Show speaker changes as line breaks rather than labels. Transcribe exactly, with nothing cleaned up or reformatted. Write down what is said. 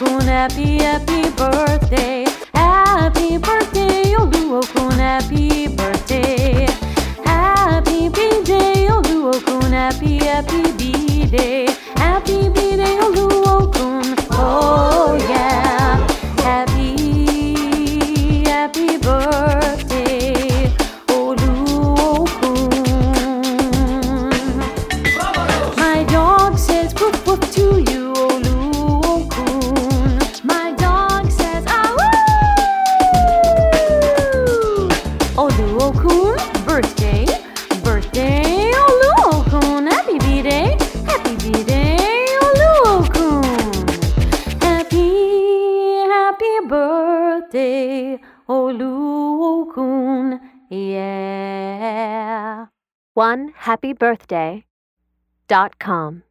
Oluokun, happy, happy birthday. Happy birthday, Oluokun, happy birthday. Happy B-Day, Oluokun, happy, happy B-Day. Happy B-Day, Oluokun, oh yeah. Happy, happy birthday, Oluokun. My dog says woof woof to you, Oluokun. My dog says ah woo. Oluokun, birthday, birthday, Oluokun. Happy B-Day, happy B-Day, Oluokun. Happy, happy birthday, Oluokun. Yeah.
one happy birthday dot com